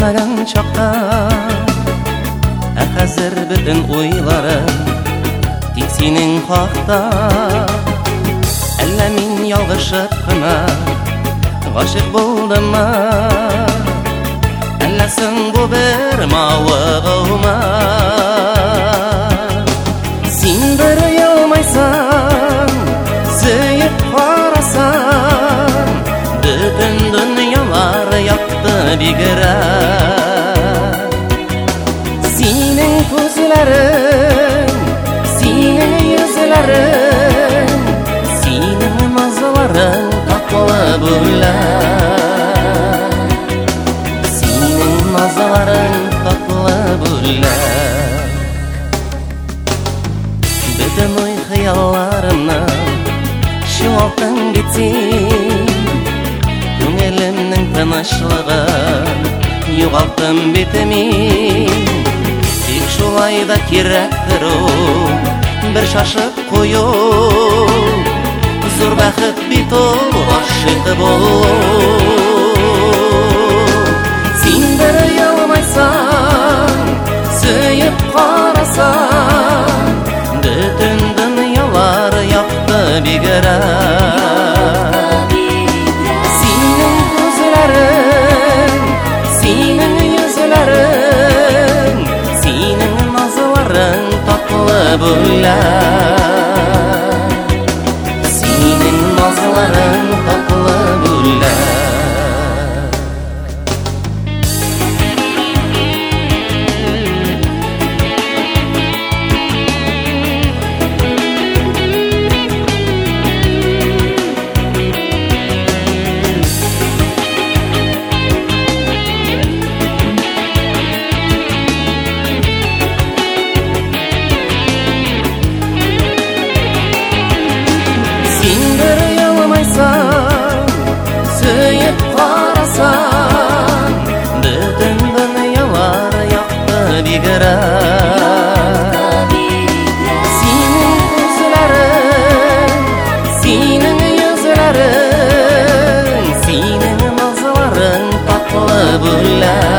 Уйлаған чақта қазір бүтін ойларым тек сенің хақта. Әллә мин ялгышып кына гашык булдым, әллә соң бу бер мавыгыма. Син бер елмайсың, сөйіп карасаң, бүтін дөньялар якты бигрәк. Синең күзләрең, синең йөзләрең, синең назларың татлы бүләк. Синең назларың татлы бүләк. Бүтін ой хыялларымны чуалтың бит син, күңелемнең тынычлыгын югалттым бит мин. Тик шулай да кирәктер ул бер шашып кую, зур бәхет бит ул гашык булу. Син бер елмайсаң, сөйеп карасаң, бүтін дөньялар якты бигрәк. Синең күзләрең, синең йөзләрең, синең назларың татлы бүләк. Синең назларың татлы бүләк. Сөйіп қарасаң, бүтін дөньялар яқты бигрәк. Синең күзләрең, синең йөзләрең, синең назларың татлы бүләк.